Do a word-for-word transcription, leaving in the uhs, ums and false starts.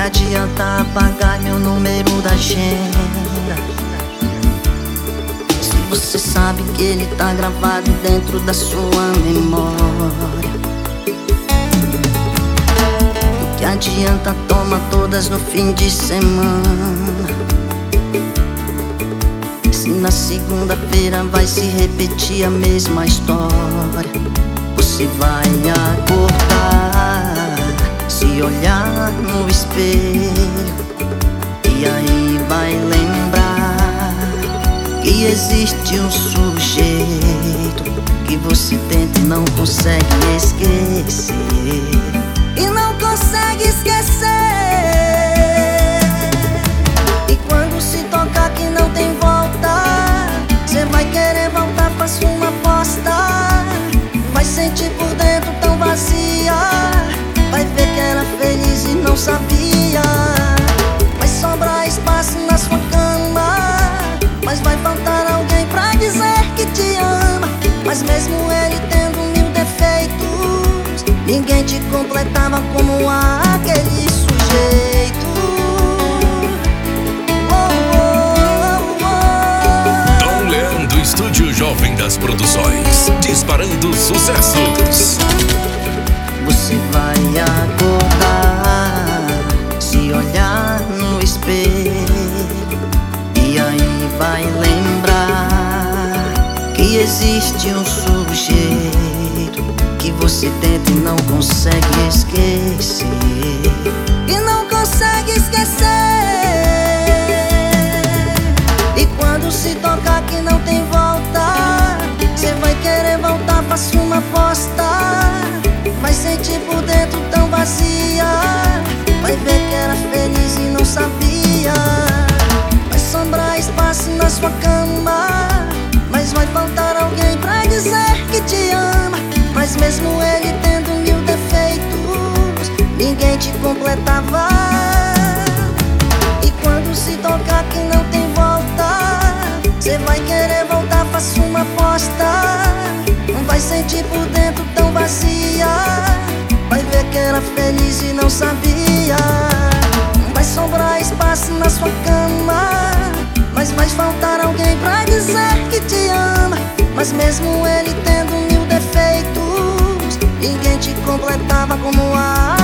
adianta apagar meu número da agenda, se você sabe que ele tá gravado dentro da sua memória? O que adianta tomar todas no fim de semana, se na segunda-feira vai se repetir a mesma história? Você vai acordar, se olhar no espelho, e aí vai lembrar que existe um sujeito que você tenta e não consegue esquecer. E não consegue esquecer. E quando se tocar que não tem volta, cê vai querer voltar, faça uma aposta. Vai sentir por dentro tão vazia, vai ver que era feliz e não sabia. Vai sobrar espaço na sua cama, mas vai faltar alguém pra dizer que te ama. Mas mesmo ele tendo mil defeitos, ninguém te completava como aquele sujeito. Dom Leandro, Estúdio Jovem das Produções, disparando sucessos. Você vai acordar, se olhar no espelho, e aí vai lembrar que existe um sujeito que você tenta e não consegue esquecer. E não consegue esquecer. E quando se tocar que não tem volta, cê vai querer voltar, faça uma aposta. Vai sentir por dentro tão vazia, vai ver que era feliz e não sabia. Vai sobrar espaço na sua cama, mas vai faltar alguém pra dizer que te ama. Mas mesmo ele tendo mil defeitos, ninguém te completava. E quando se tocar que não tem volta, cê vai querer voltar, faça uma aposta. Vai sentir por dentro tão vazia, vai ver que era feliz e não sabia. Vai sobrar espaço na sua cama, mas vai faltar alguém pra dizer que te ama. Mas mesmo ele tendo mil defeitos, ninguém te completava como a